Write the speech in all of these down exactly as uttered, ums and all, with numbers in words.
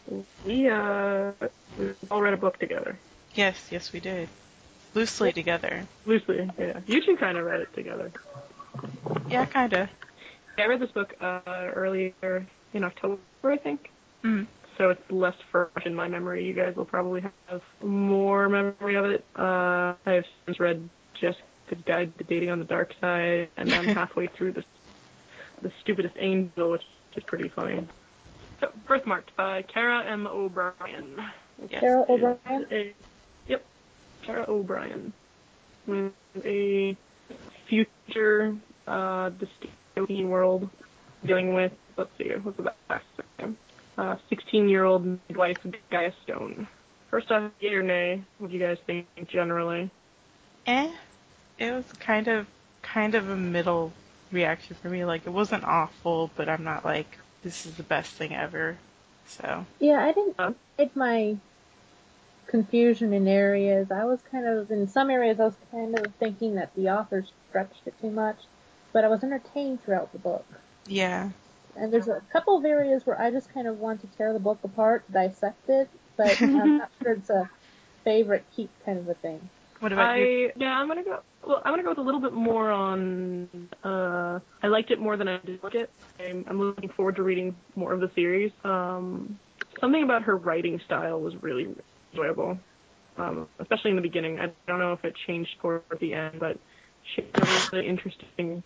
We, uh, we all read a book together. Yes, yes, we did. Loosely together. Loosely, yeah. You two kind of read it together. Yeah, kinda. I read this book uh, earlier in October, I think. Mm. So it's less fresh in my memory. You guys will probably have more memory of it. Uh, I have since read Jessica's Guide to Dating on the Dark Side, and I'm halfway through the, the Stupidest Angel, which is pretty funny. So, Birthmarked by Kara M. O'Brien. Yes. Kara O'Brien? A, yep, Kara O'Brien. A future uh, dystopian world dealing with, let's see, what's the last name? Uh, sixteen-year-old midwife Gaia Stone. First off, yay or nay, what do you guys think generally? Eh. It was kind of, kind of a middle reaction for me. Like, it wasn't awful, but I'm not like, this is the best thing ever. So. Yeah, I didn't Uh, get my confusion in areas. I was kind of, in some areas, I was kind of thinking that the author stretched it too much, but I was entertained throughout the book. Yeah. And there's a couple of areas where I just kind of want to tear the book apart, dissect it, but I'm not sure it's a favorite keep kind of a thing. What about I, you? Yeah, I'm gonna go, well, I'm gonna go with a little bit more on, uh, I liked it more than I did like it. I'm, I'm looking forward to reading more of the series. Um, something about her writing style was really enjoyable. Um, especially in the beginning. I don't know if it changed toward the end, but she had a really interesting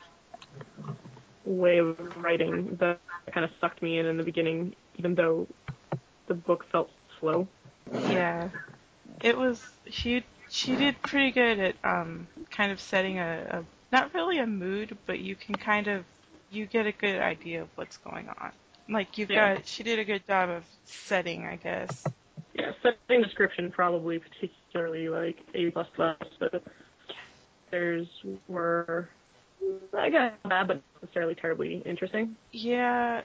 way of writing that kind of sucked me in in the beginning, even though the book felt slow. Yeah. It was, she, she did pretty good at, um, kind of setting a, a, not really a mood, but you can kind of, you get a good idea of what's going on. Like, you've Yeah. got, she did a good job of setting, I guess. Yeah, setting description probably particularly like A plus plus, but there's were I guess bad, but not necessarily terribly interesting. Yeah,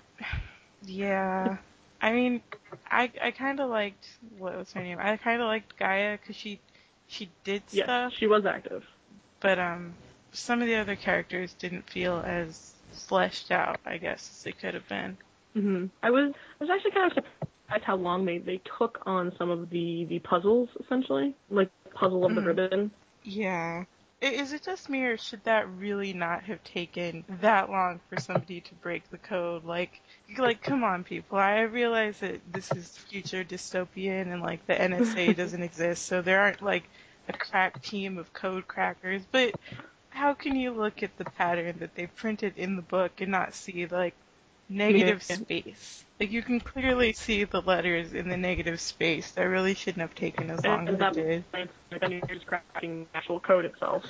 yeah. I mean, I I kind of liked, what was her name? I kind of liked Gaia because she she did Yes, stuff, she was active. but um, some of the other characters didn't feel as fleshed out, I guess, as they could have been. hmm I was I was actually kind of surprised how long they they took on some of the the puzzles essentially, like the puzzle of the Mhm. ribbon. Yeah. I- Is it just me, or should that really not have taken that long for somebody to break the code? Like, like, come on, people. I realize that this is future dystopian and like the N S A doesn't exist, so there aren't like a crack team of code crackers. But how can you look at the pattern that they printed in the book and not see like negative Yeah. space? Like, you can clearly see the letters in the negative space. That really shouldn't have taken as long And as it that did. point, then you're just cracking the actual code itself.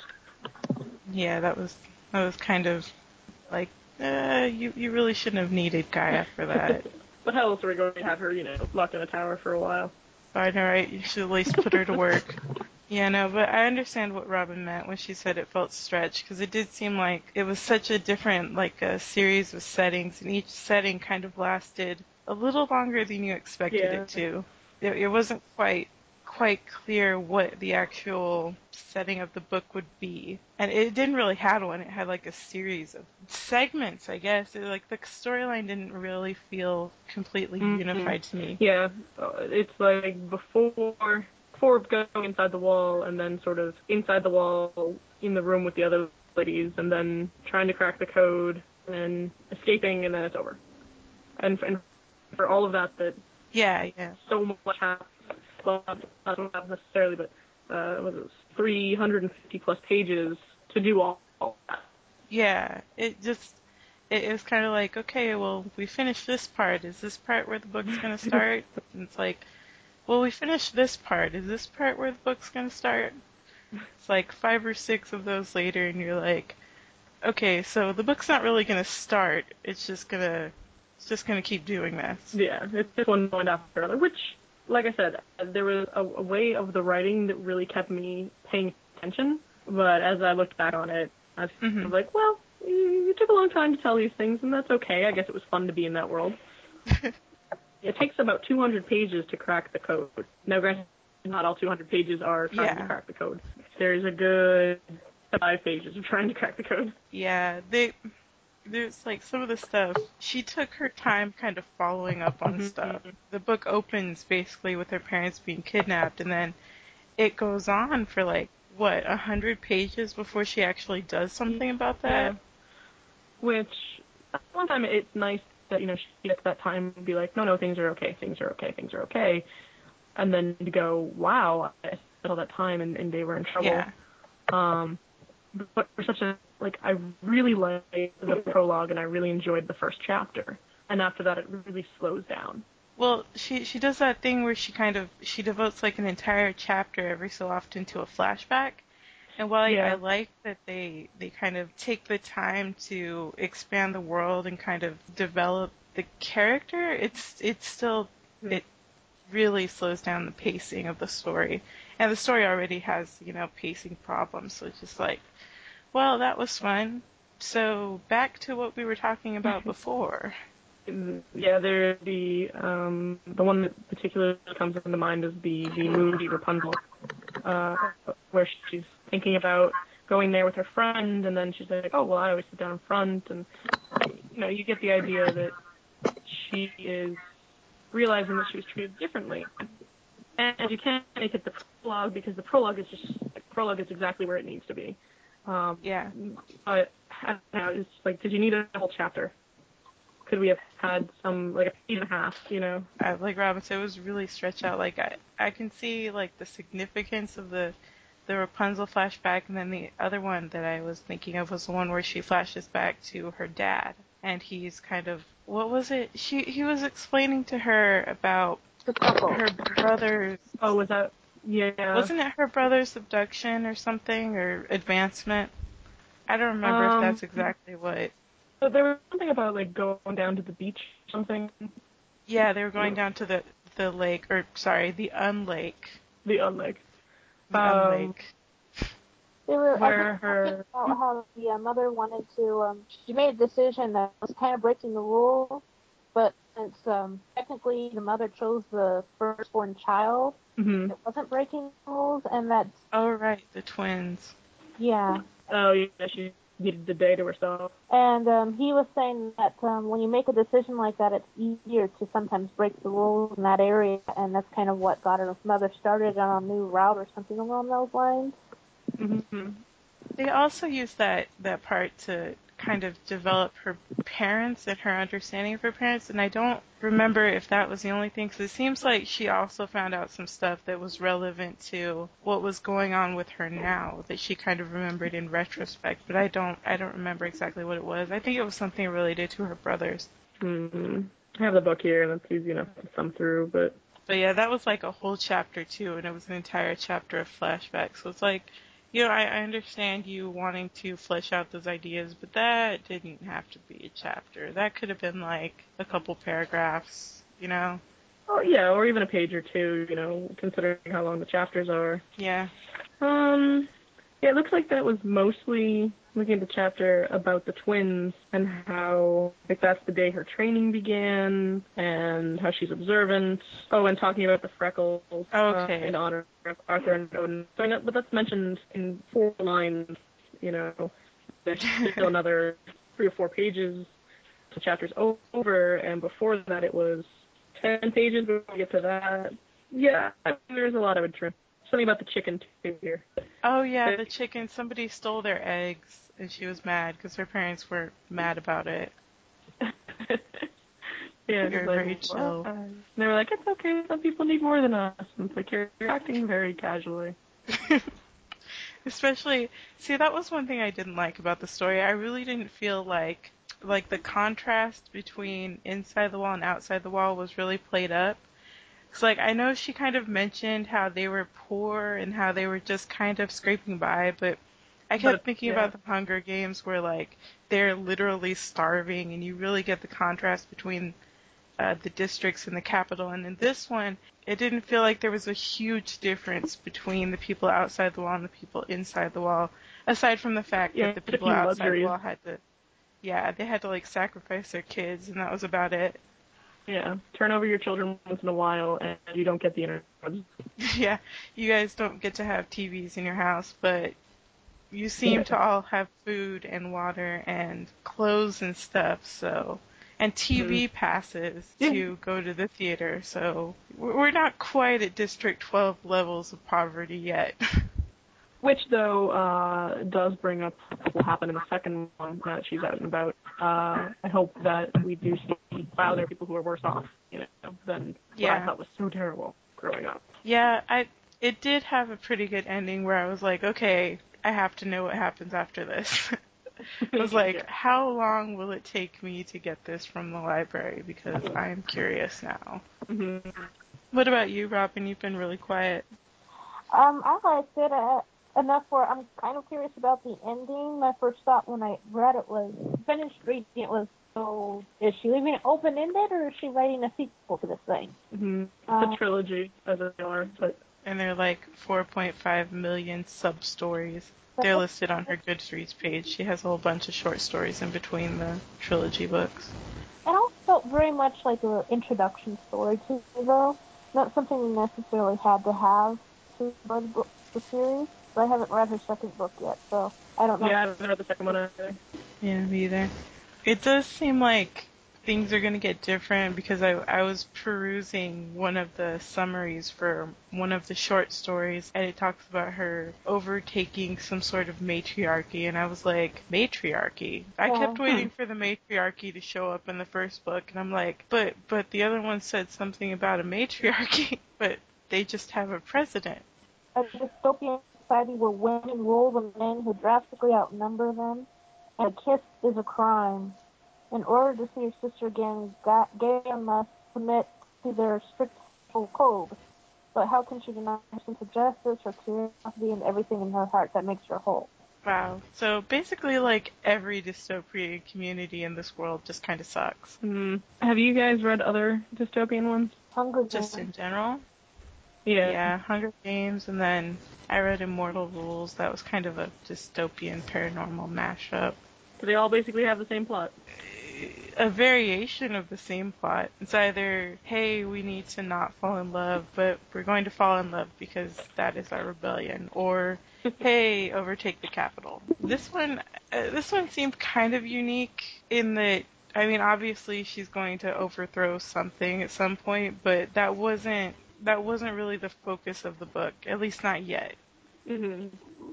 Yeah, that was that was kind of like, uh, you you really shouldn't have needed Gaia for that. But how else are we going to have her, you know, locked in a tower for a while? I know, right? You should at least put her to work. Yeah, no, but I understand what Robin meant when she said it felt stretched, because it did seem like it was such a different, like, a series of settings, and each setting kind of lasted a little longer than you expected Yeah. it to. It, it wasn't quite quite clear what the actual setting of the book would be, and it didn't really have one. It had like a series of segments, I guess. It, like the storyline didn't really feel completely Mm-hmm. unified to me. Yeah, uh, it's like before before going inside the wall, and then sort of inside the wall in the room with the other ladies, and then trying to crack the code, and then escaping, and then it's over. And, and for all of that, that Yeah, yeah. so much happens. Well, not so much necessarily, but uh, was it three hundred fifty plus pages to do all, all that. Yeah, it just, it, it was kind of like, okay, well, we finished this part. Is this part where the book's going to start? And it's like, well, we finished this part. Is this part where the book's going to start? It's like five or six of those later, and you're like, okay, so the book's not really going to start. It's just going to, it's just going to keep doing this. Yeah, it's just one point after another, which, like I said, there was a, a way of the writing that really kept me paying attention, but as I looked back on it, I was Mm-hmm. like, well, you, you took a long time to tell these things, and that's okay. I guess it was fun to be in that world. It takes about two hundred pages to crack the code. Now, granted, not all two hundred pages are trying Yeah. to crack the code. There's a good five pages of trying to crack the code. Yeah, they there's like some of the stuff, she took her time kind of following up on stuff. Mhm. The book opens basically with her parents being kidnapped, and then it goes on for like, what, a hundred pages before she actually does something about Yeah. that? Which, at one time, it's nice that, you know, she gets that time and be like, no, no, things are okay, things are okay, things are okay. And then to go, wow, I spent all that time and, and they were in trouble. Yeah. Um, but for such a, like, I really liked the prologue and I really enjoyed the first chapter. And after that, it really slows down. Well, she she does that thing where she kind of she devotes like an entire chapter every so often to a flashback. And while I, I Yeah. like that they they kind of take the time to expand the world and kind of develop the character, it's it's still it really slows down the pacing of the story. And the story already has, you know, pacing problems, so it's just like, well, that was fun. So back to what we were talking about before. Yeah, there the um the one that particularly comes into mind is the the movie Rapunzel, uh, where she's thinking about going there with her friend, and then she's like, oh well, I always sit down in front, and you know, you get the idea that she is realizing that she was treated differently, and you can't make it the prologue because the prologue is just the prologue is exactly where it needs to be. Um, Yeah. but I don't know, it's like, did you need a whole chapter? Could we have had some, like, a page and a half, you know? I, like Robin said, it was really stretched out. Like I, I can see like the significance of the the Rapunzel flashback, and then the other one that I was thinking of was the one where she flashes back to her dad, and he's kind of, what was it? She he was explaining to her about The couple. her brother's, Oh, was that, yeah. wasn't it her brother's abduction or something, or advancement? I don't remember if Um, that's exactly what. but there was something about, like, going down to the beach or something. Yeah, they were going down to the the lake, or sorry, the unlake, The unlike. the Um, unlake. They were, I where think, talking her, about how the uh, mother wanted to, um, she made a decision that was kind of breaking the rules, but since um, technically the mother chose the firstborn child, mhm. it wasn't breaking the rules, and that's, Oh right, the twins. yeah. Oh, yeah, she needed the day to herself. And um, he was saying that um, when you make a decision like that, it's easier to sometimes break the rules in that area, and that's kind of what got her mother started on a new route or something along those lines. Mhm. They also use that that part to kind of develop her parents and her understanding of her parents, and I don't remember if that was the only thing, because it seems like she also found out some stuff that was relevant to what was going on with her now that she kind of remembered in retrospect, but I don't I don't remember exactly what it was. I think it was something related to her brothers. Mhm. I have the book here, and it's easy enough to thumb through, but But yeah, that was like a whole chapter too, and it was an entire chapter of flashbacks. So it's like, you know, I, I understand you wanting to flesh out those ideas, but that didn't have to be a chapter. That could have been like a couple paragraphs, you know? oh yeah, or even a page or two, you know, considering how long the chapters are. Yeah. Um, yeah, it looks like that was mostly looking at the chapter about the twins and how, like, that's the day her training began and how she's observant. Oh, and talking about the freckles uh, Okay. in honor of Arthur and Odin. So I know, but that's mentioned in four lines. You know, there's still another three or four pages the chapter's over, and before that it was ten pages before we get to that. Yeah, I mean, there's a lot of interest. Something about the chicken too here. Oh yeah, the chicken, somebody stole their eggs, and she was mad because her parents were mad about it. Yeah, Very, it's like, very well, chill. uh, and they were like, it's okay, some people need more than us. And it's like, you're, you're acting very casually. Especially, see, that was one thing I didn't like about the story. I really didn't feel like like the contrast between inside the wall and outside the wall was really played up. Cause like I know she kind of mentioned how they were poor and how they were just kind of scraping by, but I kept But, thinking yeah. about the Hunger Games where like they're literally starving, and you really get the contrast between uh, the districts in the capital. And in this one, it didn't feel like there was a huge difference between the people outside the wall and the people inside the wall, aside from the fact Yeah, that the a people few outside the luxuries. wall had to, yeah, they had to like sacrifice their kids, and that was about it. Yeah, turn over your children once in a while, and you don't get the internet. Yeah, you guys don't get to have T Vs in your house, but you seem to all have food and water and clothes and stuff, so and T V mm-hmm. passes yeah. to go to the theater, so we're not quite at District twelve levels of poverty yet. Which, though, uh, does bring up what will happen in the second one now that she's out and about. Uh, I hope that we do see, wow, there are people who are worse off, you know, than yeah. what I thought was so terrible growing up. Yeah, I it did have a pretty good ending where I was like, okay, I have to know what happens after this. I was like, yeah. how long will it take me to get this from the library? Because I am curious now. Mm-hmm. What about you, Robin? You've been really quiet. Um, I liked it uh, enough where I'm kind of curious about the ending. My first thought when I read it was, finished reading it was, so is she leaving it open-ended or is she writing a sequel to this thing? Mm-hmm. It's uh, a trilogy, as they are. But... And they're like four point five million sub-stories. They're listed on her Goodreads page. She has a whole bunch of short stories in between the trilogy books. It all felt very much like an introduction story to me, though. Not something you necessarily had to have to read the, book, the series. But I haven't read her second book yet, so I don't know. Yeah, I haven't read the second one either. Yeah, me either. It does seem like things are going to get different because I, I was perusing one of the summaries for one of the short stories and it talks about her overtaking some sort of matriarchy and I was like, matriarchy? I yeah. kept waiting for the matriarchy to show up in the first book and I'm like, but but the other one said something about a matriarchy, but they just have a president. A dystopian society where women rule the men who drastically outnumber them, and a kiss is a crime. In order to see your sister again, gay must submit to their strict code. But how can she deny her sense of justice, her curiosity, and everything in her heart that makes her whole? Wow. So basically, like, every dystopian community in this world just kind of sucks. Mm. Have you guys read other dystopian ones? Hunger Games. Just in general? Yeah. Yeah, Hunger Games, and then I read Immortal Rules. That was kind of a dystopian paranormal mashup. So they all basically have the same plot. A variation of the same plot. It's either, hey, we need to not fall in love, but we're going to fall in love because that is our rebellion. Or, hey, overtake the capital. This one, uh, this one seemed kind of unique in that, I mean, obviously she's going to overthrow something at some point, but that wasn't, that wasn't really the focus of the book, at least not yet. Mm-hmm.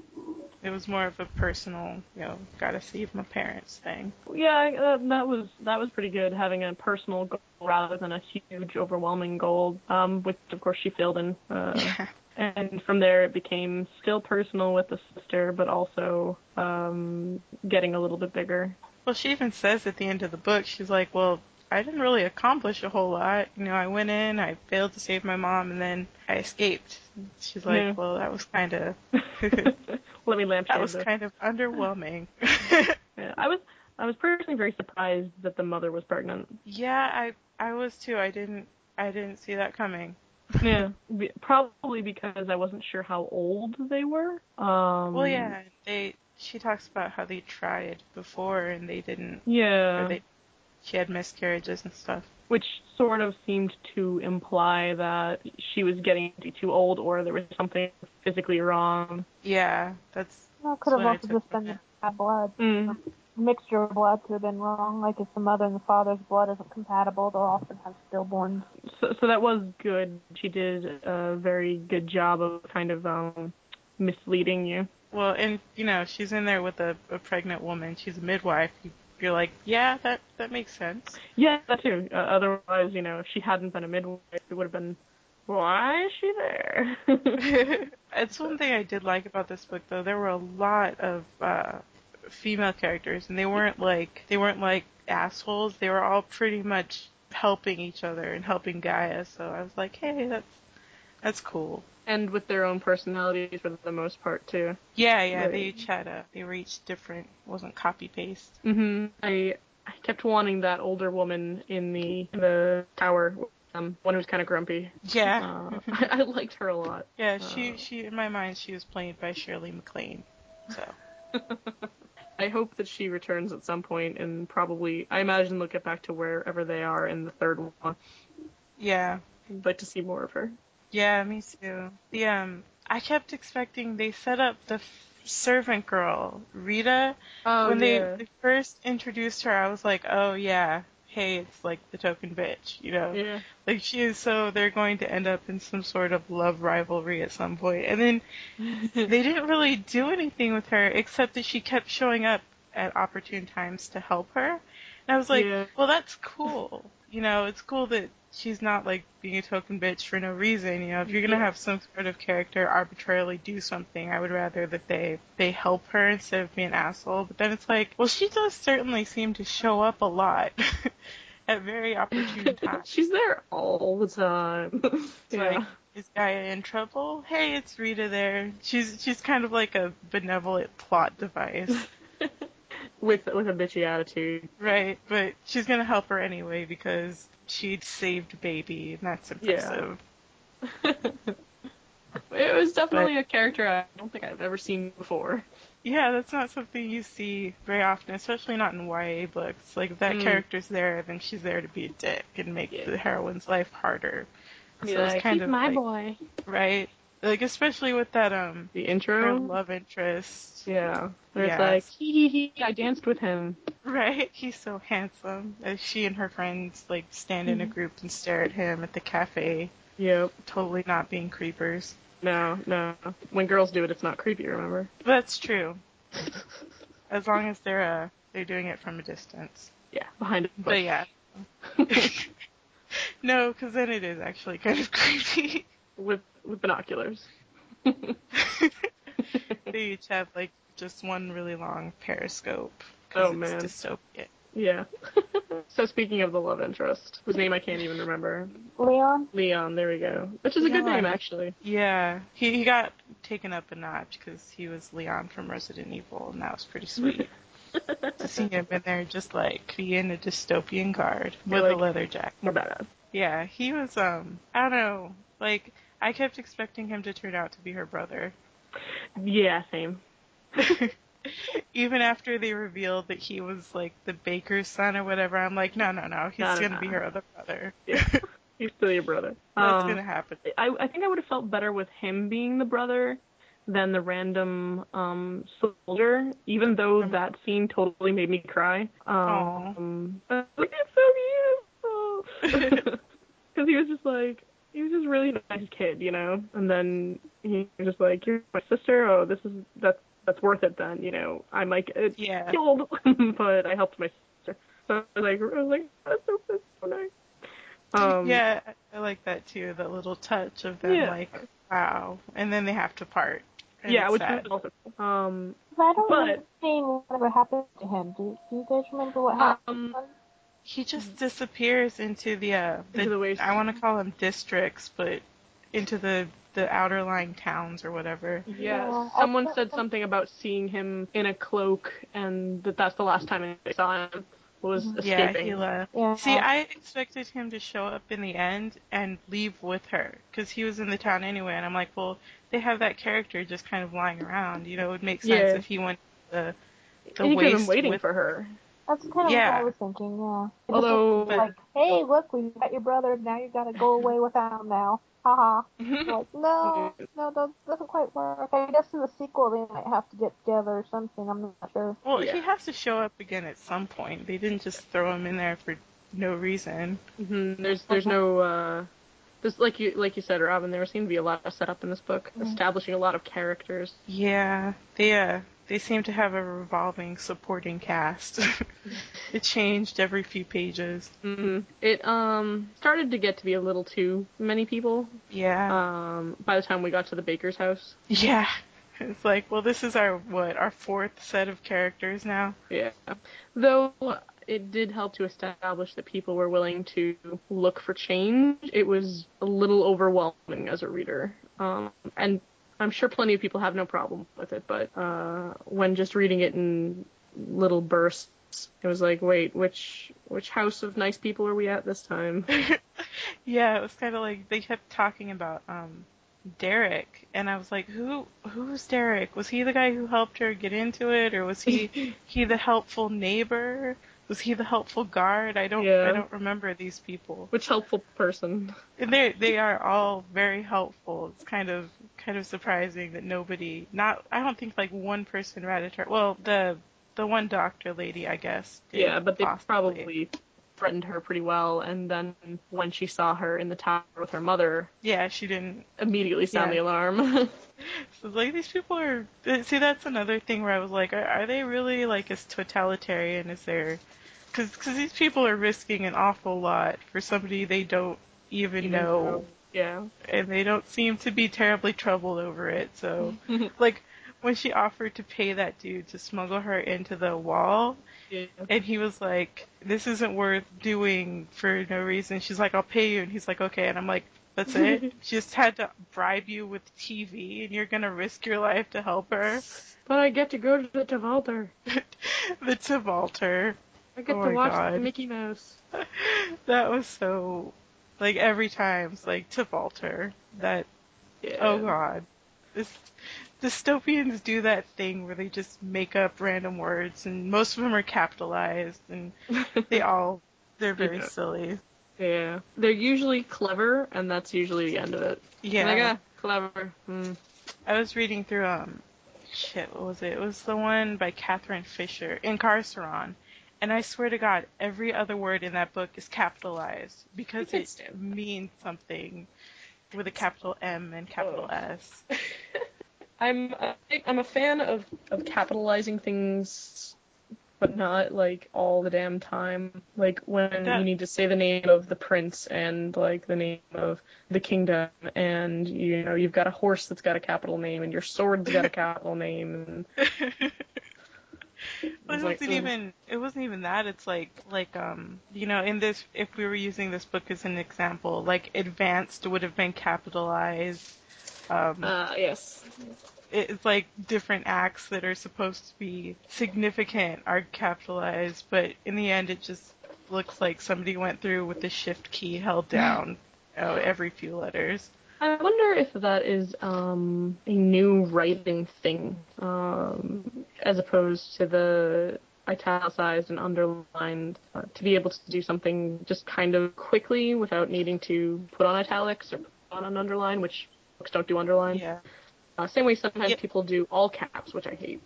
It was more of a personal, you know, gotta save my parents thing. Yeah, uh, that was that was pretty good, having a personal goal rather than a huge, overwhelming goal, um, which of course she failed in. Uh, yeah. And from there it became still personal with the sister, but also um, getting a little bit bigger. Well, she even says at the end of the book, she's like, well, I didn't really accomplish a whole lot. You know, I went in, I failed to save my mom, and then I escaped. She's like, yeah. well, that was kind of... Let me lampshade That was this. kind of underwhelming. yeah, I was I was personally very surprised that the mother was pregnant. Yeah, I I was too. I didn't I didn't see that coming. yeah, be, probably because I wasn't sure how old they were. Um, well, yeah, they. She talks about how they tried before and they didn't. Yeah. Or they, she had miscarriages and stuff. Which sort of seemed to imply that she was getting too old, or there was something physically wrong. Yeah, that's. Well, it could have also just been bad blood. Mm. Mixture of blood could have been wrong. Like if the mother and the father's blood isn't compatible, they'll often have stillborns. So, so that was good. She did a very good job of kind of um, misleading you. Well, and you know, she's in there with a, a pregnant woman. She's a midwife. You, you're like, yeah, that that makes sense. Yeah, that too. Uh, otherwise, you know, if she hadn't been a midwife, it would have been, why is she there? It's one thing I did like about this book, though. There were a lot of uh, female characters, and they weren't like they weren't like assholes. They were all pretty much helping each other and helping Gaia. So I was like, hey, that's that's cool. And with their own personalities for the most part too. Yeah, yeah, right. They each had a they were each different. It wasn't copy paste. Mhm. I I kept wanting that older woman in the in the tower. Um, one who's kind of grumpy. Yeah. Uh, I, I liked her a lot. Yeah, she uh, she in my mind she was played by Shirley MacLaine. So. I hope that she returns at some point, and probably I imagine they'll get back to wherever they are in the third one. Yeah. I'd like to see more of her. Yeah, me too. The um, I kept expecting they set up the servant girl, Rita. Oh, when they, yeah. they first introduced her, I was like, oh yeah, hey, it's like the token bitch, you know? Yeah. Like she is, so they're going to end up in some sort of love rivalry at some point. And then they didn't really do anything with her except that she kept showing up at opportune times to help her. And I was like, Yeah. well, that's cool. You know, it's cool that she's not like being a token bitch for no reason. You know, if you're gonna Yeah. have some sort of character arbitrarily do something, I would rather that they they help her instead of being an asshole. But then it's like, well, she does certainly seem to show up a lot at very opportune times. She's there all the time. It's Yeah. like, is Gaia in trouble? Hey, it's Rita there. She's she's kind of like a benevolent plot device. with with a bitchy attitude. Right, but she's gonna help her anyway because she saved baby, and that's impressive. Yeah. It was definitely but, a character I don't think I've ever seen before. Yeah, that's not something you see very often, especially not in Y A books. Like, if that mm. character's there, then she's there to be a dick and make yeah. the heroine's life harder. Be so like, it's kind he's of my like, boy. Right? Like, especially with that, um... the intro? Her love interest. Yeah. Where yes. it's like, hee hee hee, I danced with him. Right? He's so handsome. As she and her friends, like, stand in a group and stare at him at the cafe. Yep. Totally not being creepers. No, no. When girls do it, it's not creepy, remember? That's true. As long as they're, uh, they're doing it from a distance. Yeah, behind a bush. But yeah. No, because then it is actually kind of creepy. With with binoculars. They each have, like, just one really long periscope. Oh, it's man. Dystopian. Yeah. So speaking of the love interest, whose name I can't even remember. Leon? Leon, there we go. Which is a Leon. good name, actually. Yeah. He, he got taken up a notch because he was Leon from Resident Evil, and that was pretty sweet. To see him in there just, like, being a dystopian guard with like, a leather jacket. More badass. Yeah, he was, um, I don't know, like, I kept expecting him to turn out to be her brother. Yeah, same. Even after they revealed that he was, like, the baker's son or whatever, I'm like, no, no, no, he's no, no, gonna no. be her other brother. Yeah. He's still your brother. That's um, gonna happen. I, I think I would have felt better with him being the brother than the random um, soldier, even though um, that scene totally made me cry. Um, but it's so beautiful! Because he was just like, he was just a really nice kid, you know? And then he was just like, you're my sister? Oh, this is, that's, that's worth it then, you know? I might get yeah. killed, but I helped my sister. So I was like, I was like that's so, that's so nice. Um, yeah, I like that too, that little touch of them, yeah. like, wow. And then they have to part. Yeah, which sad. was also, um, I don't but, remember seeing whatever happened to him. Do, do you guys remember what happened? Um, he just disappears into the, uh, the, into the waste. I want to call them districts, but into the, the outer lying towns or whatever. Yeah, yeah someone said something about seeing him in a cloak, and that that's the last time they saw him. Was yeah, escaping. he left. Yeah. See, I expected him to show up in the end and leave with her, because he was in the town anyway, and I'm like, well, they have that character just kind of lying around, you know, it would make sense yeah. if he went to the, the he waste could have been waiting with for her. That's kind of yeah. what I was thinking, yeah. It Although, like, hey, look, we got your brother, now you gotta go away without him now. Haha. Like, no, no, that doesn't quite work. I guess in the sequel they might have to get together or something, I'm not sure. Well, yeah. he has to show up again at some point. They didn't just throw him in there for no reason. Mm-hmm. There's there's no, uh, there's, like you like you said, Robin, there seemed to be a lot of setup in this book, mm-hmm. establishing a lot of characters. Yeah, they, uh, they seem to have a revolving supporting cast. It changed every few pages. Mm-hmm. It um started to get to be a little too many people. Yeah. Um, by the time we got to the baker's house. Yeah. It's like, well, this is our, what, our fourth set of characters now? Yeah. Though it did help to establish that people were willing to look for change, it was a little overwhelming as a reader. Um, and I'm sure plenty of people have no problem with it, but uh, when just reading it in little bursts, it was like, wait, which which house of nice people are we at this time? Yeah, it was kind of like they kept talking about um, Derek, and I was like, who who's Derek? Was he the guy who helped her get into it, or was he he the helpful neighbor? Was he the helpful guard? I don't Yeah. I don't remember these people. Which helpful person? And they they are all very helpful. It's kind of kind of surprising that nobody not I don't think like one person ratted her. Well, the the one doctor lady, I guess. Did, Yeah, but they possibly. probably threatened her pretty well, and then when she saw her in the tower with her mother, Yeah, she didn't immediately sound Yeah. the alarm. So like these people are see that's another thing where I was like, are, are they really like as totalitarian as they're because because these people are risking an awful lot for somebody they don't even, Even know, though- yeah. and they don't seem to be terribly troubled over it. So like when she offered to pay that dude to smuggle her into the wall, Yeah. and he was like, this isn't worth doing for no reason. She's like, I'll pay you, and he's like, okay, and I'm like, that's it? She just had to bribe you with T V, and you're gonna risk your life to help her? But I get to go to the Tavalter. The Tavalter. I get Oh to my watch God. the Mickey Mouse. That was so, like, every time, it's like, Tavalter. That, Yeah. oh god. This, dystopians do that thing where they just make up random words, and most of them are capitalized, and they all, they're very Yeah. silly. Yeah. They're usually clever, and that's usually the end of it. Yeah. Like, ah, clever. Hmm. I was reading through, um, shit, what was it? It was the one by Catherine Fisher, Incarceron. And I swear to God, every other word in that book is capitalized because can't it stand means something with a capital M and capital Oh. S. I'm a, I'm a fan of, of capitalizing things, but not like all the damn time. Like when That- you need to say the name of the prince and like the name of the kingdom, and you know you've got a horse that's got a capital name, and your sword's got a capital name. And But it's it like, wasn't ugh. even it wasn't even that. It's like like um you know in this if we were using this book as an example, like advanced would have been capitalized. Um, Uh, yes. it's like different acts that are supposed to be significant are capitalized, but in the end it just looks like somebody went through with the shift key held down oh, every few letters. I wonder if that is um, a new writing thing, um, as opposed to the italicized and underlined, uh, to be able to do something just kind of quickly without needing to put on italics or put on an underline, which books don't do underline. Yeah. Uh, same way sometimes Yeah. people do all caps, which I hate.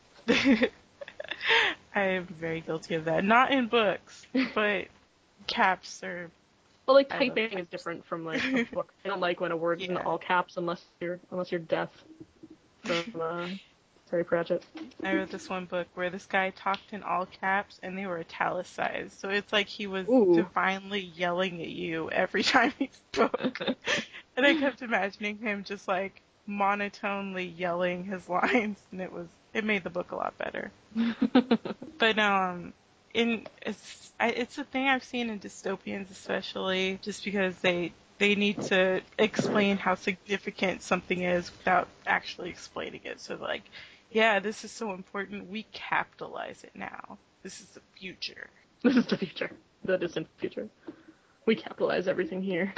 I am very guilty of that. Not in books, but caps are. Well, like I love typing is caps. different from like a book. I don't like when a word's in Yeah. all caps unless you're unless you're deaf. From uh, Terry Pratchett. I read this one book where this guy talked in all caps and they were italicized. So it's like he was Ooh. divinely yelling at you every time he spoke. And I kept imagining him just like monotonely yelling his lines, and it was it made the book a lot better. But um, in it's I, it's a thing I've seen in dystopians, especially just because they they need to explain how significant something is without actually explaining it. So like, yeah, this is so important. We capitalize it now. This is the future. This is the future. The distant future. We capitalize everything here.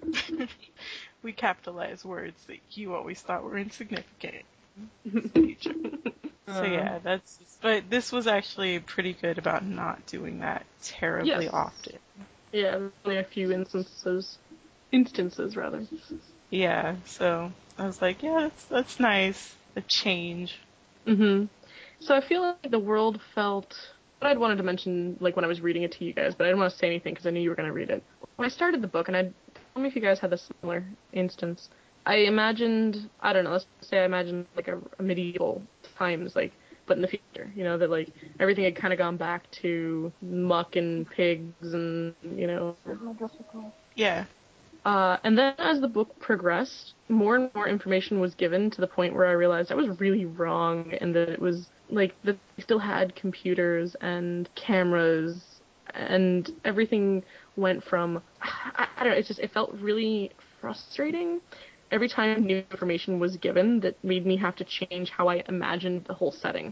We capitalize words that you always thought were insignificant. It's the future. So yeah, that's. But this was actually pretty good about not doing that terribly Yes. often. Yeah, there's only a few instances. Instances, rather. Yeah, so I was like, yeah, that's that's nice. A change. Mm-hmm. So I feel like the world felt... What I'd wanted to mention, like, when I was reading it to you guys, but I didn't want to say anything because I knew you were going to read it. When I started the book, and I'd... Tell me if you guys had a similar instance. I imagined... I don't know, let's say I imagined, like, a, a medieval times, like, but in the future. You know, that, like, everything had kind of gone back to muck and pigs and, you know... Yeah. Uh, and then as the book progressed, more and more information was given to the point where I realized I was really wrong, and that it was, like, that they still had computers and cameras, and everything went from, I, I don't know, it just, it felt really frustrating every time new information was given that made me have to change how I imagined the whole setting.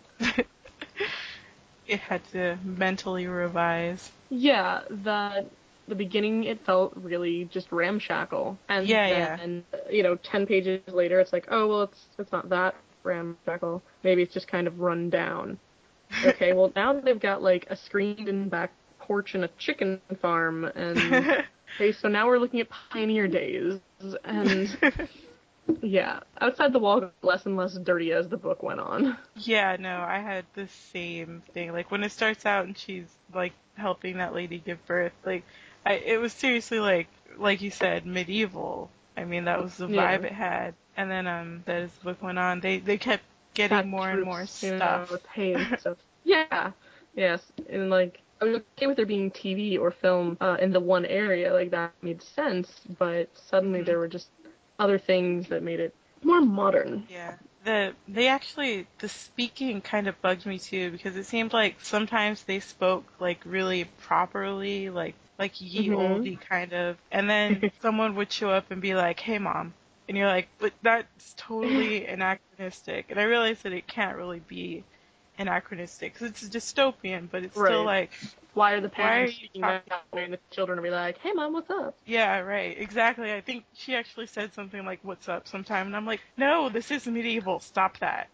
It had to mentally revise. Yeah, that... the beginning, it felt really just ramshackle. And Yeah, then, you know, ten pages later, it's like, oh, well, it's it's not that ramshackle. Maybe it's just kind of run down. Okay, well now they've got like a screened-in back porch and a chicken farm, and okay, so now we're looking at pioneer days, and yeah, outside the wall got less and less dirty as the book went on. Yeah, no, I had the same thing. Like when it starts out and she's like helping that lady give birth, like I, it was seriously like, like you said, medieval. I mean, that was the Yeah. vibe it had. And then um, as the book went on, they they kept getting Fat more and more troops, you stuff. know, with hay and stuff. Yeah, yes, and like I was okay with there being T V or film uh, in the one area, like that made sense. But suddenly Mhm. there were just other things that made it more modern. Yeah. The they actually the speaking kind of bugged me too because it seemed like sometimes they spoke like really properly, like like ye Mhm. olde kind of, and then someone would show up and be like, "Hey, mom," and you're like, "But that's totally anachronistic." And I realized that it can't really be anachronistic because it's dystopian, but it's still Right. like, Why are the why are parents you speaking talking? that way and the children will be like, "Hey, mom, what's up?" Yeah, right. Exactly. I think she actually said something like, "What's up?" sometime, and I'm like, "No, this is medieval. Stop that."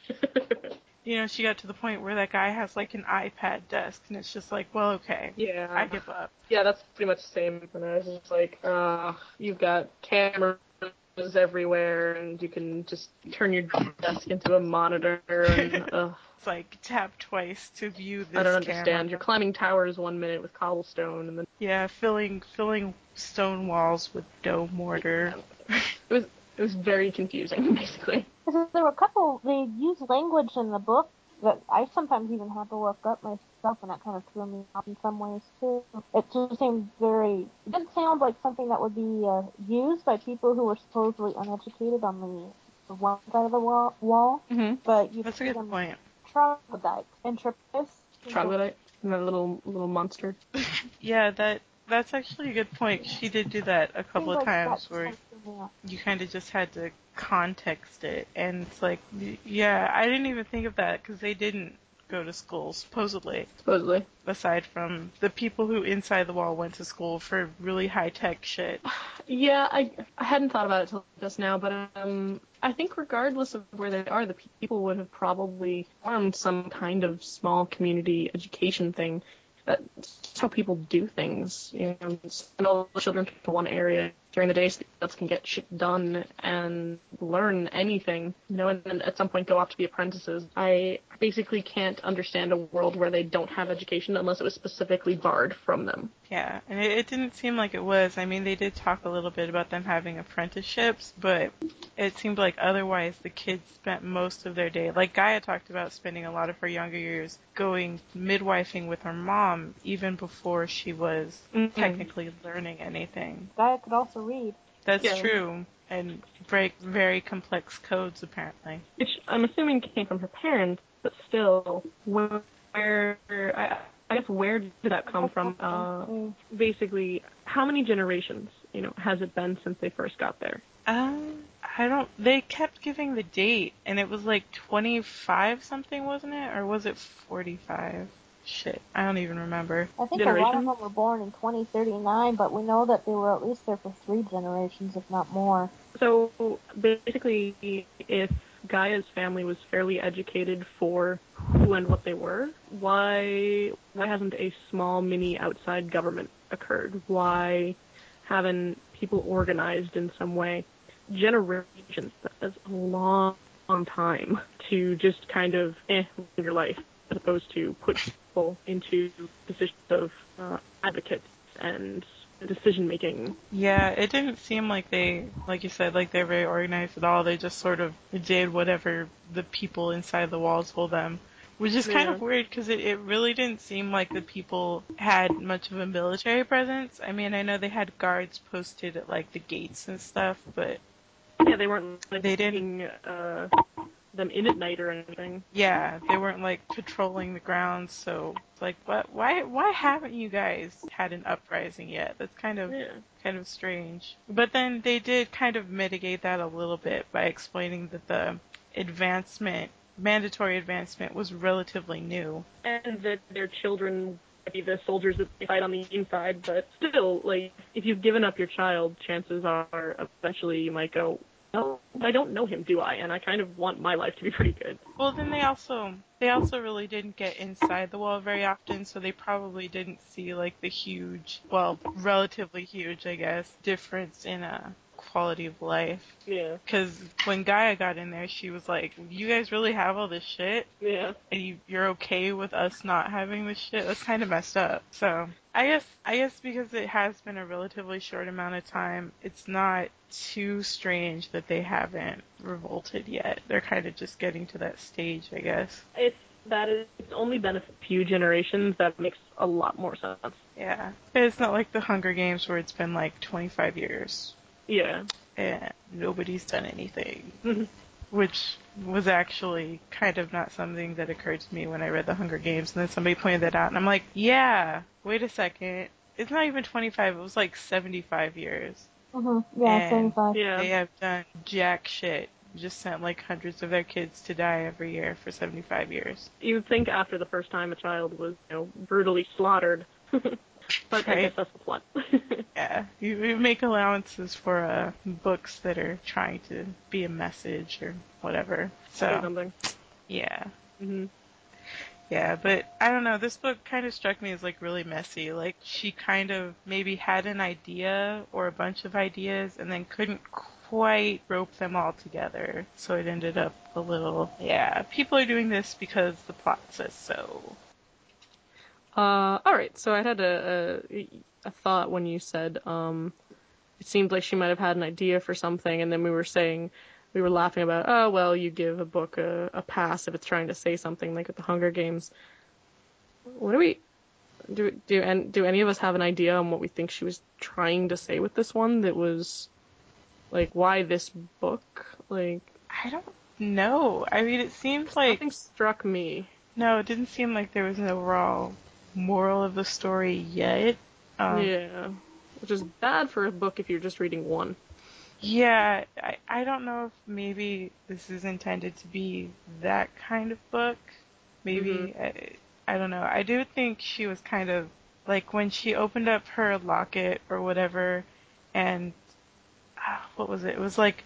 You know, she got to the point where that guy has like an iPad desk, and it's just like, well, okay, I Yeah. give up. Yeah, that's pretty much the same. And I was just like, uh, you've got cameras everywhere, and you can just turn your desk into a monitor, and uh, It's like tap twice to view I don't this camera. understand. You're climbing towers one minute with cobblestone, and then Yeah, filling filling stone walls with dough mortar. it was it was very confusing, basically. So there were a couple, they use language in the book that I sometimes even had to look up myself, and that kind of threw me off in some ways too. It just seemed very, it didn't sound like something that would be uh, used by people who were supposedly uneducated on the, the one side of the wall, wall hmm but you That's a see good them point. troglodyte and tripus. Troglodyte, and that little little monster. Yeah, that that's actually a good point. She did do that a Seems couple of like that times where kind of threw me off. you kind of just had to context it, and it's like, y- yeah, I didn't even think of that because they didn't go to school supposedly. Supposedly. Aside from the people who inside the wall went to school for really high tech shit. Yeah, I I hadn't thought about it till just now, but um, I think regardless of where they are, the people would have probably formed some kind of small community education thing. That's how people do things. You know, send all the children to one area during the day so the adults can get shit done and learn anything. You know, and then at some point go off to be apprentices. I basically can't understand a world where they don't have education unless it was specifically barred from them. Yeah, and it, it didn't seem like it was. I mean, they did talk a little bit about them having apprenticeships, but it seemed like otherwise the kids spent most of their day. Like Gaia talked about spending a lot of her younger years going midwifing with her mom, even before she was Mm-hmm. technically learning anything. Gaia could also read. That's Yeah. true, and break very complex codes apparently. Which I'm assuming came from her parents, but still, where, where I, I guess where did that come from? Uh, Mm. basically, how many generations, you know, has it been since they first got there? Um, I don't. They kept giving the date, and it was like twenty-five something, wasn't it? Or was it forty-five? Shit, I don't even remember. I think a lot of Generations? them were born in twenty thirty-nine, but we know that they were at least there for three generations, if not more. So basically, if Gaia's family was fairly educated for who and what they were, why why hasn't a small mini outside government occurred? Why haven't people organized in some way? Generations, that's a long, long time to just kind of eh live your life, as opposed to put people into positions of uh, advocates and decision making. Yeah, it didn't seem like they, like you said, like they're very organized at all. They just sort of did whatever the people inside the walls told them, which is kind Yeah. of weird because it, it really didn't seem like the people had much of a military presence. I mean, I know they had guards posted at like the gates and stuff, but Yeah, they weren't like they didn't. keeping uh, them in at night or anything. Yeah, they weren't like patrolling the grounds. So it's like, what? Why? Why haven't you guys had an uprising yet? That's kind of Yeah. kind of strange. But then they did kind of mitigate that a little bit by explaining that the advancement, mandatory advancement, was relatively new. And that their children might be the soldiers that they fight on the inside, but still, like, if you've given up your child, chances are eventually you might go, well, I don't know him, do I? And I kind of want my life to be pretty good. Well, then they also they also really didn't get inside the wall very often, so they probably didn't see like the huge, well, relatively huge, I guess, difference in uh, quality of life. Yeah. Because when Gaia got in there, she was like, "You guys really have all this shit, Yeah. and you, you're okay with us not having this shit? That's kind of messed up." So I guess I guess because it has been a relatively short amount of time, it's not too strange that they haven't revolted yet. They're kind of just getting to that stage, I guess. It's that is it's only been a few generations. That makes a lot more sense. Yeah, it's not like the Hunger Games where it's been like twenty-five years Yeah. and nobody's done anything. Mhm. Which was actually kind of not something that occurred to me when I read The Hunger Games, and then somebody pointed that out, and I'm like, yeah, wait a second. It's not even twenty-five, it was like seventy-five years. Mm-hmm. Yeah, And seventy-five. Yeah. they have done jack shit. Just sent like hundreds of their kids to die every year for seventy-five years. You would think after the first time a child was, you know, brutally slaughtered. But I Right. guess that's the plot. Yeah, you, you make allowances for uh, books that are trying to be a message or whatever. Or So, something. yeah. hmm Yeah, but I don't know, this book kind of struck me as like really messy. Like she kind of maybe had an idea or a bunch of ideas and then couldn't quite rope them all together. So it ended up a little, yeah, people are doing this because the plot says so. Uh, all right. So I had a, a a thought when you said um, it seemed like she might have had an idea for something, and then we were saying we were laughing about, oh well, you give a book a, a pass if it's trying to say something, like with the Hunger Games. What do we do? Do and do any of us have an idea on what we think she was trying to say with this one? That was like, why this book? Like, I don't know. I mean, it seems like, nothing struck me. no, it didn't seem like there was an overall moral of the story yet. Um, Yeah, which is bad for a book if you're just reading one. Yeah, I, I don't know if maybe this is intended to be that kind of book. Maybe, I, I don't know. I do think she was kind of, like, when she opened up her locket or whatever, and, ah, what was it? It was like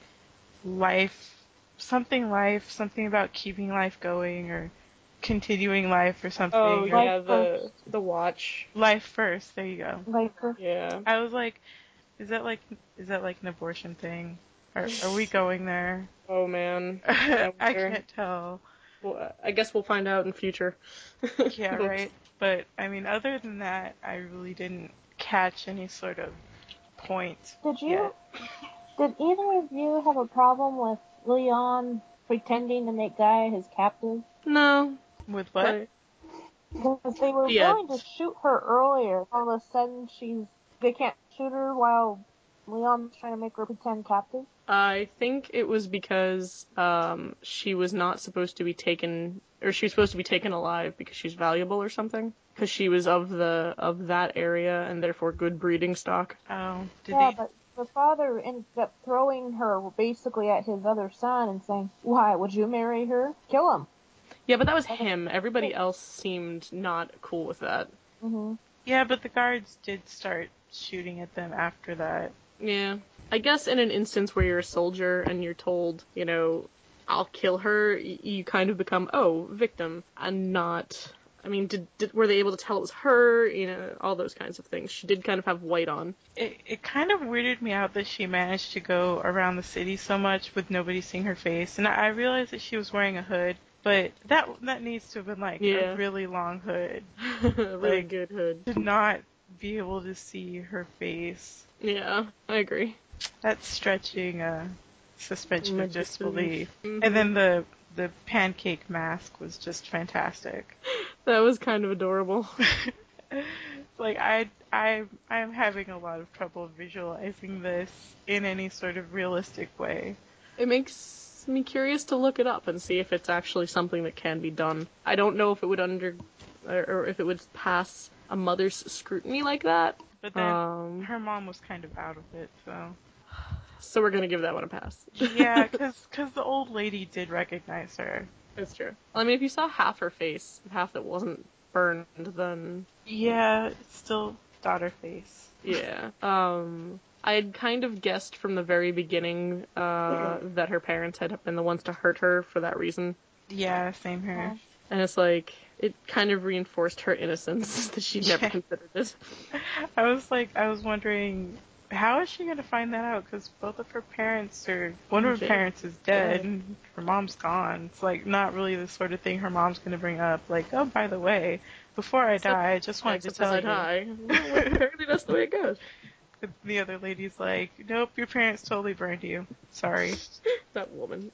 life, something life, something about keeping life going or continuing life or something. Oh or yeah, Life the first. the watch. Life first, there you go. Like, uh, Yeah. I was like, is that like, is that like an abortion thing? Are, are we going there? Oh man. I wonder. can't tell. Well, I guess we'll find out in future. Yeah, books. right. But I mean, other than that, I really didn't catch any sort of point did you? yet. Did either of you have a problem with Leon pretending to make Gaia his captive? No, With what? But Because they were Yeah. willing to shoot her earlier. All of a sudden, she's they can't shoot her while Leon's trying to make her pretend captive. I think it was because um, she was not supposed to be taken, or she was supposed to be taken alive because she's valuable or something. Because she was of the of that area and therefore good breeding stock. Oh, did Yeah, they? but the father ended up throwing her basically at his other son and saying, "Why would you marry her? Kill him." Yeah, but that was him. Everybody else seemed not cool with that. hmm Yeah, but the guards did start shooting at them after that. Yeah. I guess in an instance where you're a soldier and you're told, you know, I'll kill her, y- you kind of become, oh, victim, and not. I mean, did, did were they able to tell it was her? You know, all those kinds of things. She did kind of have white on. It it kind of weirded me out that she managed to go around the city so much with nobody seeing her face, and I, I realized that she was wearing a hood, but that that needs to have been like Yeah. a really long hood. Really Like, good hood. to not be able to see her face. Yeah, I agree. That's stretching a suspension My of disbelief. disbelief. And then the the pancake mask was just fantastic. That was kind of adorable. Like I I I'm having a lot of trouble visualizing this in any sort of realistic way. It makes me curious to look it up and see if it's actually something that can be done. I don't know if it would under, or, or if it would pass a mother's scrutiny like that. But then Um, her mom was kind of out of it, so so we're gonna give that one a pass. yeah, cause, 'cause the old lady did recognize her. It's true. I mean, if you saw half her face, half that wasn't burned, then Yeah, it's still daughter face. yeah. Um, I had kind of guessed from the very beginning uh, that her parents had been the ones to hurt her for that reason. Yeah, same here. And it's like, it kind of reinforced her innocence that she never Yeah. considered it. I was like, I was wondering, how is she going to find that out? Because both of her parents are, one of her Dead. parents is dead, Yeah. and her mom's gone. It's like not really the sort of thing her mom's going to bring up. Like, oh, by the way, before I die, I just wanted to Except tell said you. hi. Well, apparently that's the way it goes. But the other lady's like, nope, your parents totally burned you. Sorry. That woman.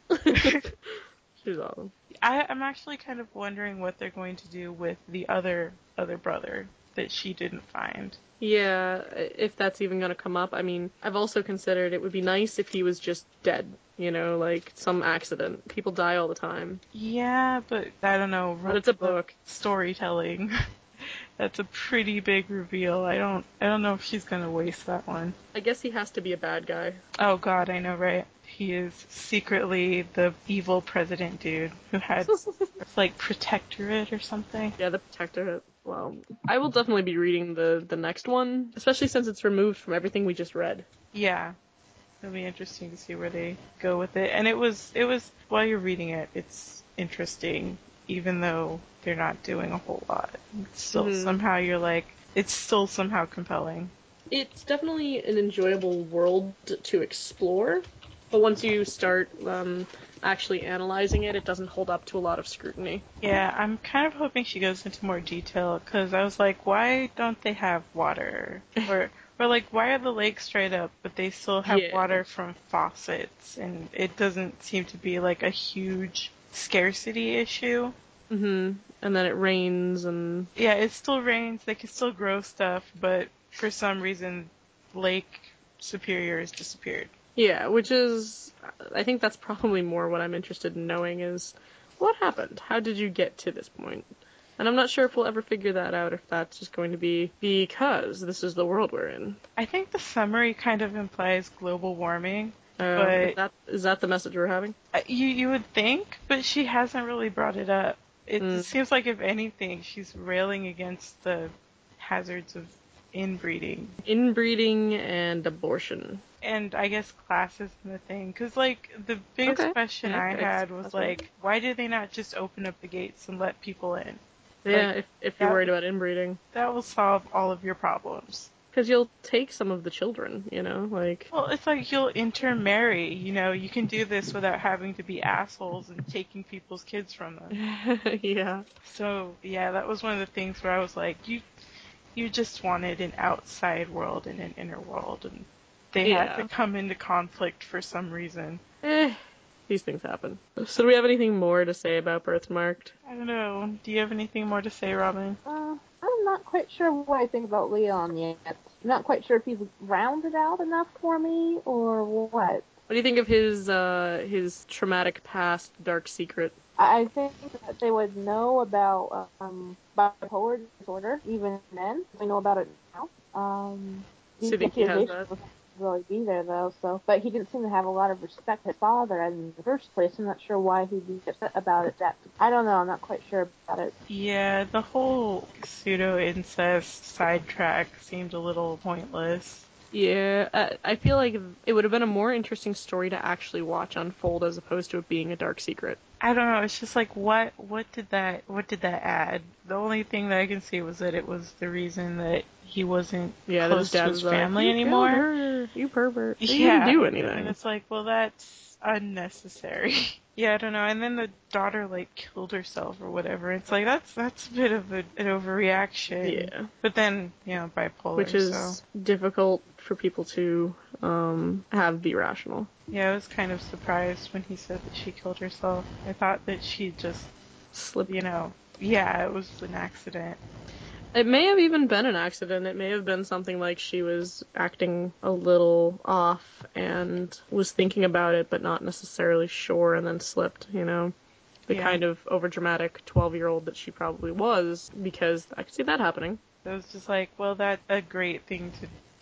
She's awesome. I, I'm actually kind of wondering what they're going to do with the other other brother that she didn't find. Yeah, if that's even going to come up. I mean, I've also considered it would be nice if he was just dead, you know, like some accident. People die all the time. Yeah, but I don't know. But it's a book. Storytelling. That's a pretty big reveal. I don't I don't know if she's gonna waste that one. I guess he has to be a bad guy. Oh god, I know, right? He is secretly the evil president dude who had like protectorate or something. Yeah, the Protectorate. Well, I will definitely be reading the, the next one, especially since it's removed from everything we just read. Yeah. It'll be interesting to see where they go with it. And it was it was while you're reading it, it's interesting, even though they're not doing a whole lot. It's still Mhm. somehow you're like it's still somehow compelling. It's definitely an enjoyable world to explore, but once you start um, actually analyzing it, it doesn't hold up to a lot of scrutiny. Yeah, I'm kind of hoping she goes into more detail because I was like, why don't they have water? Or, or like, why are the lakes dried up but they still have Yeah. water from faucets? And it doesn't seem to be like a huge scarcity issue. hmm And then it rains, and Yeah, it still rains. They can still grow stuff, but for some reason, Lake Superior has disappeared. yeah, which is, I think that's probably more what I'm interested in knowing is, what happened? How did you get to this point? And I'm not sure if we'll ever figure that out, if that's just going to be because this is the world we're in. I think the summary kind of implies global warming. Uh, But- is that is that the message we're having? Uh, You you would think, but she hasn't really brought it up. It Mm. seems like if anything, she's railing against the hazards of inbreeding. Inbreeding and abortion. And I guess class isn't a thing. Because, like, the biggest Okay. question Yeah, I I had guess was, that's right. like, why did they not just open up the gates and let people in? Yeah, Like, if if you're that worried would- about inbreeding. That will solve all of your problems. Because you'll take some of the children, you know, like... Well, it's like you'll intermarry, you know, you can do this without having to be assholes and taking people's kids from them. yeah. So, yeah, that was one of the things where I was like, you you just wanted an outside world and an inner world, and they Yeah. had to come into conflict for some reason. Eh, these things happen. So do we have anything more to say about Birthmarked? I don't know. Do you have anything more to say, Robin? Uh, I'm not quite sure what I think about Leon yet. I'm not quite sure if he's rounded out enough for me or what. What do you think of his uh his traumatic past, dark secret? I I think that they would know about um, bipolar disorder even then. We know about it now. Um, So you think he has accusation that? would really be there though. So, but he didn't seem to have a lot of respect for his father in the first place. I'm not sure why he'd be upset about it. That I don't know. I'm not quite sure about it. Yeah, the whole pseudo-incest sidetrack seemed a little pointless. Yeah, I, I feel like it would have been a more interesting story to actually watch unfold as opposed to it being a dark secret. I don't know. It's just like what what did that what did that add? The only thing that I can see was that it was the reason that he wasn't Yeah, that close his dad to was his like, family "You anymore. killed her, you pervert. You Yeah, didn't do and anything." it's like, well, that's unnecessary. Yeah, I don't know. And then the daughter like killed herself or whatever. It's like that's that's a bit of a, an overreaction. Yeah. But then you know bipolar, Which is so difficult for people to um have be rational. yeah, I was kind of surprised when he said that she killed herself. I thought that she just, Slip. you know, yeah, it was an accident. It may have even been an accident. It may have been something like she was acting a little off and was thinking about it but not necessarily sure and then slipped, you know? The Yeah. kind of overdramatic twelve-year-old that she probably was, because I could see that happening. So it was just like, well, that's a great thing to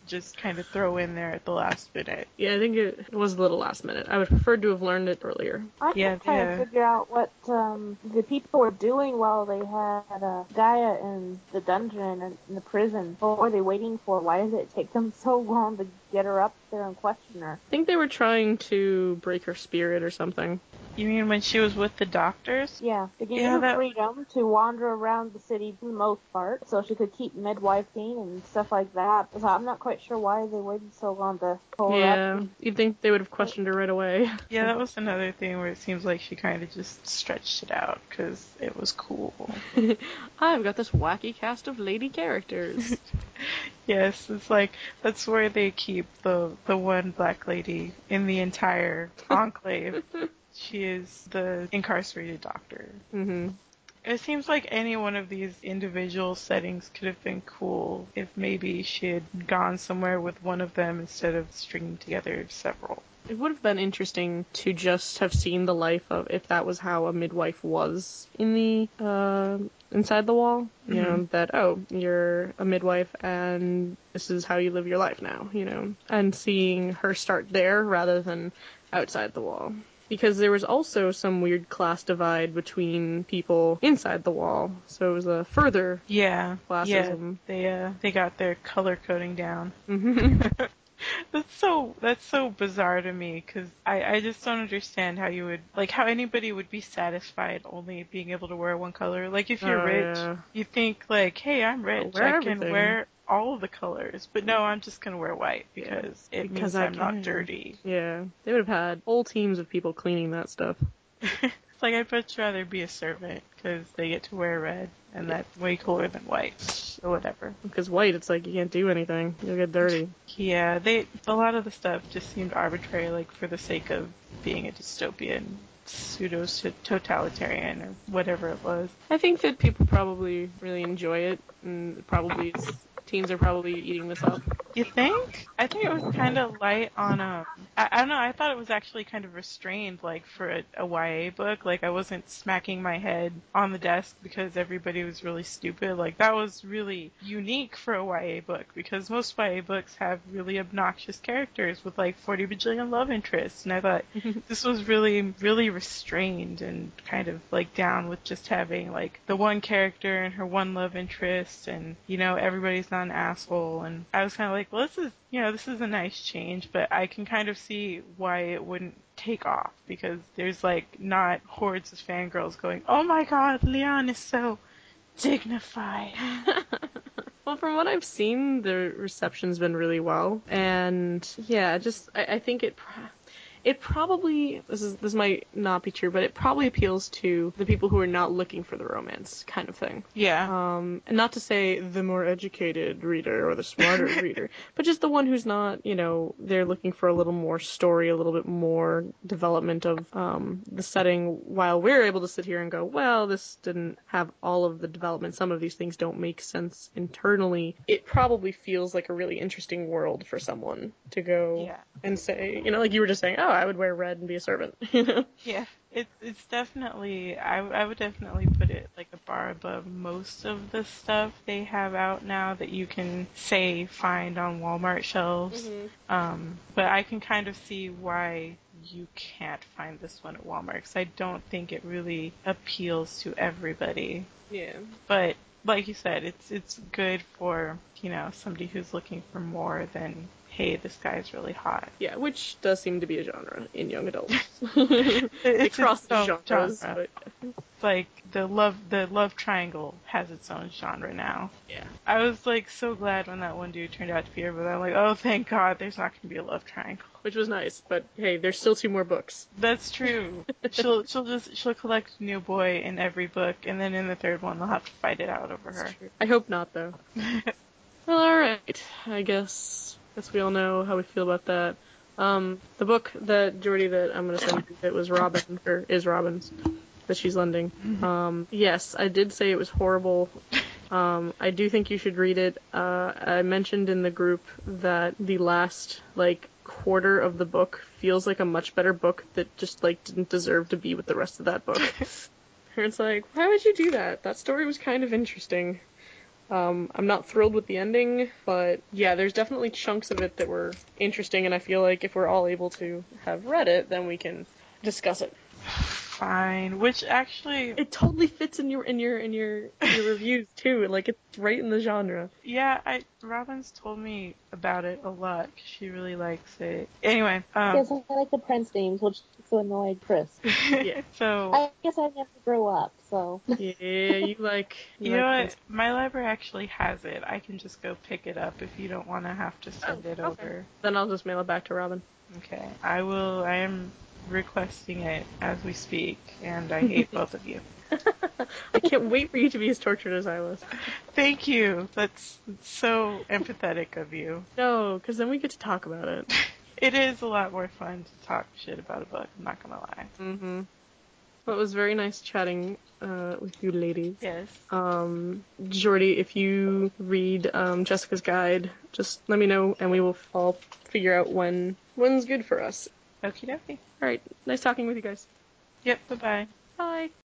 just kind of throw in there at the last minute. Yeah, I think it was a little last minute. I would prefer to have learned it earlier. I Yeah, kept trying yeah. to figure out what um, the people were doing while they had uh, Gaia in the dungeon and in the prison. What were they waiting for? Why did it take them so long to get her up there and question her? I think they were trying to break her spirit or something. You mean when she was with the doctors? Yeah, they gave Yeah, her that- freedom to wander around the city for the most part, so she could keep midwifing and stuff like that. So I'm not quite sure why they waited so long to pull her Yeah, up. you'd think they would have questioned her right away. Yeah, that was another thing where it seems like she kind of just stretched it out because it was cool. I've got this wacky cast of lady characters. Yes, it's like that's where they keep the the one black lady in the entire enclave. She is the incarcerated doctor. hmm It seems like any one of these individual settings could have been cool if maybe she had gone somewhere with one of them instead of stringing together several. It would have been interesting to just have seen the life of if that was how a midwife was in the uh, inside the wall. You know, Mhm. that oh, you're a midwife and this is how you live your life now. You know, and seeing her start there rather than outside the wall. Because there was also some weird class divide between people inside the wall, so it was a further Yeah, yeah, classism. they uh they got their color coding down. Mhm. That's so that's so bizarre to me because I, I just don't understand how you would like how anybody would be satisfied only being able to wear one color. Like if you're Oh, rich, yeah. you think like, hey, I'm rich, wear I everything. can wear all of the colors. But no, I'm just gonna wear white because it Because means I I'm not can. dirty. Yeah, they would have had whole teams of people cleaning that stuff. It's like I'd much rather be a servant because they get to wear red and that's way cooler than white or whatever. Because white, it's like you can't do anything. You'll get dirty. Yeah, they a lot of the stuff just seemed arbitrary, like for the sake of being a dystopian, pseudo totalitarian or whatever it was. I think that people probably really enjoy it, and probably teens are probably eating this up. You think? I think it was kind of light on um. I, I don't know. I thought it was actually kind of restrained, like for a, a Y A book. Like I wasn't smacking my head on the desk because everybody was really stupid. Like that was really unique for a Y A book because most Y A books have really obnoxious characters with like forty bajillion love interests, and I thought this was really, really restrained and kind of like down with just having like the one character and her one love interest, and you know everybody's not an asshole. And I was kind of like, well, this is, you know, this is a nice change, but I can kind of see why it wouldn't take off because there's like not hordes of fangirls going, oh my god, Leon is so dignified. Well, from what I've seen, the reception's been really well, and yeah, just I, I think it. Pro- It probably, this is this might not be true, but it probably appeals to the people who are not looking for the romance kind of thing. Yeah. Um, and not to say the more educated reader or the smarter reader, but just the one who's not, you know, they're looking for a little more story, a little bit more development of um, the setting, while we're able to sit here and go, well, this didn't have all of the development. Some of these things don't make sense internally. It probably feels like a really interesting world for someone to go Yeah. and say, you know, like you were just saying, oh, I would wear red and be a servant, you know? Yeah, it's it's definitely I, I would definitely put it like a bar above most of the stuff they have out now that you can say find on Walmart shelves. Mm-hmm. Um, but I can kind of see why you can't find this one at Walmart because I don't think it really appeals to everybody. Yeah. But like you said, it's it's good for, you know, somebody who's looking for more than, hey, this guy's really hot. Yeah, which does seem to be a genre in young adults. It's Across its the own genres, genre. but It's like the love the love triangle has its own genre now. yeah. I was like so glad when that one dude turned out to be her, but I'm like, oh thank God, there's not gonna be a love triangle. Which was nice, but hey, there's still two more books. That's true. she'll she'll just she'll collect a new boy in every book, and then in the third one they'll have to fight it out over her. I hope not, though. Well, alright. I guess, guess we all know how we feel about that. Um, the book that, Jordy, that I'm gonna send you, that was Robin, or is Robin's, that she's lending. Um, yes, I did say it was horrible. Um, I do think you should read it. Uh, I mentioned in the group that the last, like, quarter of the book feels like a much better book that just, like, didn't deserve to be with the rest of that book. It's like, why would you do that? That story was kind of interesting. Um, I'm not thrilled with the ending, but yeah, there's definitely chunks of it that were interesting, and I feel like if we're all able to have read it, then we can discuss it. Fine. Which actually, It totally fits in your in your in your your reviews too. Like it's right in the genre. yeah, I Robin's told me about it a lot 'cause she really likes it. Anyway, um, Yes, I like the Prince names, which so annoyed Chris. Yeah. so I guess I never grow up, so. Yeah, you like you, you know like what? Prince. My library actually has it. I can just go pick it up if you don't want to have to send it okay. over. Then I'll just mail it back to Robin. Okay, I will. I am requesting it as we speak, and I hate both of you. I can't wait for you to be as tortured as I was. Thank you. That's so empathetic of you. No, because then we get to talk about it. It is a lot more fun to talk shit about a book, I'm not gonna lie. Mm-hmm. Well, it was very nice chatting uh, with you ladies. Yes. Um, Jordy, if you read um, Jessica's Guide, just let me know, and we will all figure out when when's good for us. Okie dokie. All right, nice talking with you guys. Yep, bye bye. Bye.